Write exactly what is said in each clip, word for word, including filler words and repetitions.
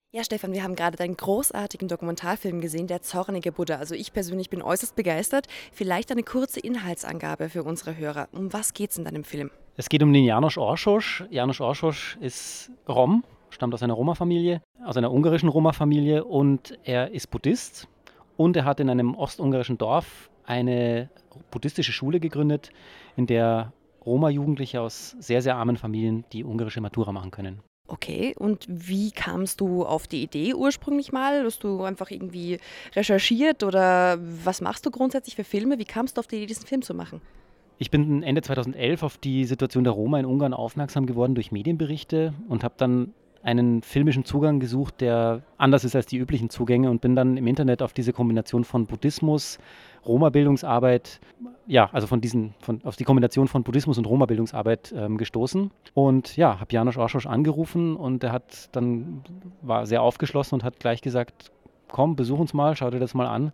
Ja, Stefan, wir haben gerade deinen großartigen Dokumentarfilm gesehen, Der zornige Buddha. Also ich persönlich bin äußerst begeistert. Vielleicht eine kurze Inhaltsangabe für unsere Hörer. Um was geht's in deinem Film? Es geht um den János Orsos. János Orsos ist Rom, stammt aus einer Roma-Familie, aus einer ungarischen Roma-Familie, und er ist Buddhist, und er hat in einem ostungarischen Dorf eine buddhistische Schule gegründet, in der Roma-Jugendliche aus sehr, sehr armen Familien die ungarische Matura machen können. Okay, und wie kamst du auf die Idee ursprünglich mal? Hast du einfach irgendwie recherchiert oder was machst du grundsätzlich für Filme? Wie kamst du auf die Idee, diesen Film zu machen? Ich bin Ende zweitausendelf auf die Situation der Roma in Ungarn aufmerksam geworden durch Medienberichte und habe dann einen filmischen Zugang gesucht, der anders ist als die üblichen Zugänge, und bin dann im Internet auf diese Kombination von Buddhismus, Roma-Bildungsarbeit, ja, also von diesen, von, auf die Kombination von Buddhismus und Roma-Bildungsarbeit ähm, gestoßen. Und ja, habe János Orsos angerufen, und er hat dann, war sehr aufgeschlossen und hat gleich gesagt, komm, besuch uns mal, schau dir das mal an.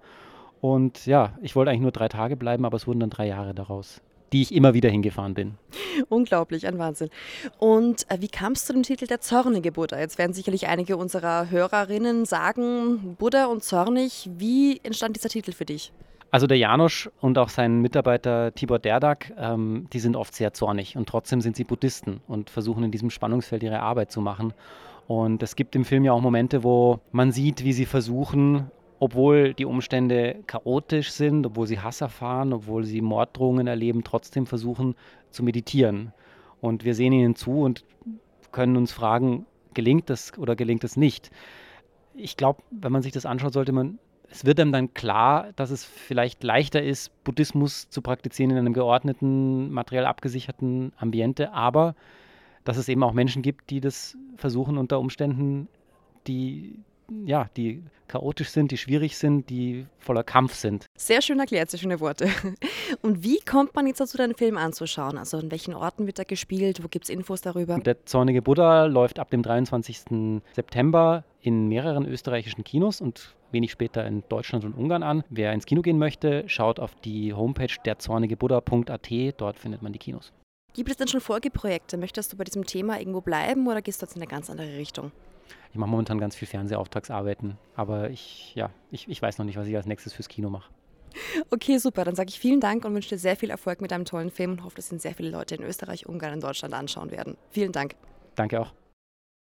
Und ja, ich wollte eigentlich nur drei Tage bleiben, aber es wurden dann drei Jahre daraus, die ich immer wieder hingefahren bin. Unglaublich, ein Wahnsinn. Und äh, wie kamst du zu dem Titel Der zornige Buddha? Jetzt werden sicherlich einige unserer Hörerinnen sagen, Buddha und zornig. Wie entstand dieser Titel für dich? Also der János und auch sein Mitarbeiter Tibor Derdak, ähm, die sind oft sehr zornig, und trotzdem sind sie Buddhisten und versuchen in diesem Spannungsfeld ihre Arbeit zu machen. Und es gibt im Film ja auch Momente, wo man sieht, wie sie versuchen, obwohl die Umstände chaotisch sind, obwohl sie Hass erfahren, obwohl sie Morddrohungen erleben, trotzdem versuchen zu meditieren. Und wir sehen ihnen zu und können uns fragen, gelingt das oder gelingt es nicht? Ich glaube, wenn man sich das anschaut, sollte man, es wird einem dann klar, dass es vielleicht leichter ist, Buddhismus zu praktizieren in einem geordneten, materiell abgesicherten Ambiente, aber dass es eben auch Menschen gibt, die das versuchen unter Umständen, die, ja, die chaotisch sind, die schwierig sind, die voller Kampf sind. Sehr schön erklärt, sehr schöne Worte. Und wie kommt man jetzt dazu, deinen Film anzuschauen? Also an welchen Orten wird er gespielt? Wo gibt es Infos darüber? Der zornige Buddha läuft ab dem dreiundzwanzigsten September in mehreren österreichischen Kinos und wenig später in Deutschland und Ungarn an. Wer ins Kino gehen möchte, schaut auf die Homepage der zornige buddha punkt a t, dort findet man die Kinos. Gibt es denn schon Folgeprojekte? Möchtest du bei diesem Thema irgendwo bleiben oder gehst du jetzt in eine ganz andere Richtung? Ich mache momentan ganz viel Fernsehauftragsarbeiten, aber ich, ja, ich, ich weiß noch nicht, was ich als nächstes fürs Kino mache. Okay, super. Dann sage ich vielen Dank und wünsche dir sehr viel Erfolg mit deinem tollen Film und hoffe, dass ihn sehr viele Leute in Österreich, Ungarn und Deutschland anschauen werden. Vielen Dank. Danke auch.